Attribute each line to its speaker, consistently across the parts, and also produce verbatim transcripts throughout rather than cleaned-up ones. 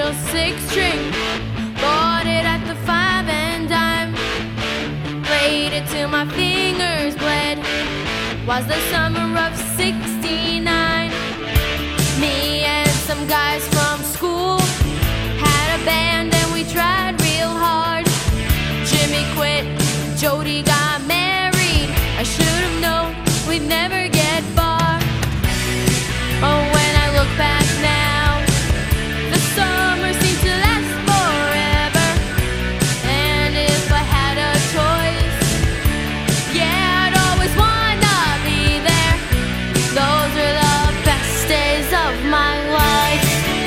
Speaker 1: little six string. Bought it at the five and dime. Played it till my fingers bled. Was the summer of sixty-nine. Me and some guys from school had a band and we tried real hard. Jimmy quit, Jody got married. I should have known we'd never get far. Oh, when I look back now, the summer seemed to last forever. And if I had a choice, yeah, I'd always wanna be there. Those are the best days of my life.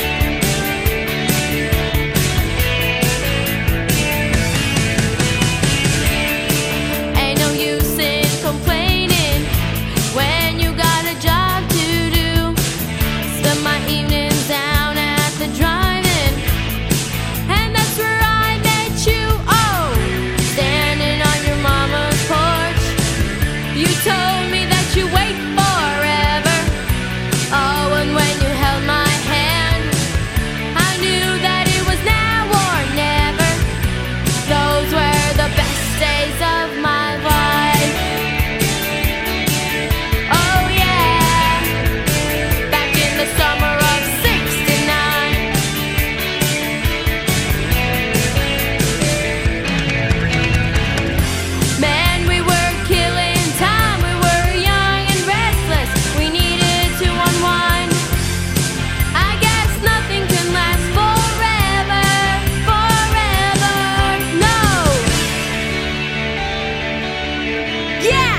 Speaker 1: Ain't no use in complaining when you got a job to do. Spend my evenings down at the drive-in, and that's where I met you. Oh, standing on your mama's porch, you told me that you wait forever. Oh, and when you held my hand, I knew that it was now or never. Those were the best days of my life. Oh yeah, back in the summer of sixty-nine. Man, we were killing time. We were young and restless. We needed to unwind. I guess nothing can last forever, forever, no. Yeah!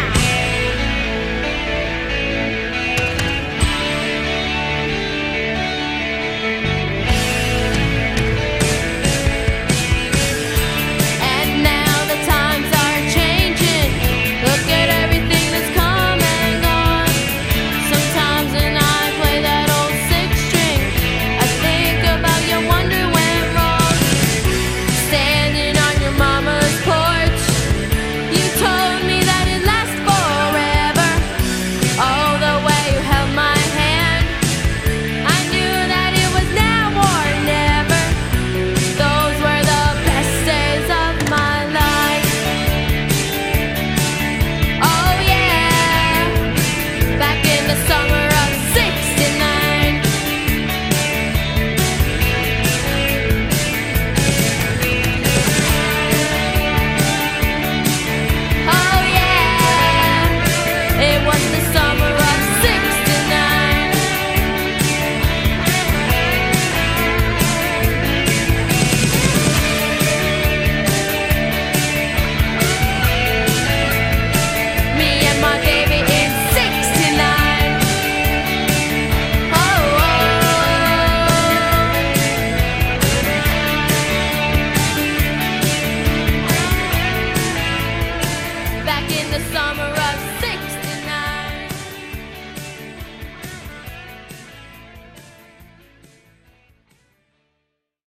Speaker 1: And now the times are changing. Look at everything that's come and gone. Sometimes when I play that old six string, I think about your wonder went wrong. Standing on your mama's porch, you told me that it lasts forever. Oh, the way you held my hand, I knew that it was now or never. Those were the best days of my life. Oh yeah, back in the summer of sixty-nine. Oh yeah, it was the summer of sixty-nine. Me and my baby in sixty-nine. Oh, oh. Back in the summer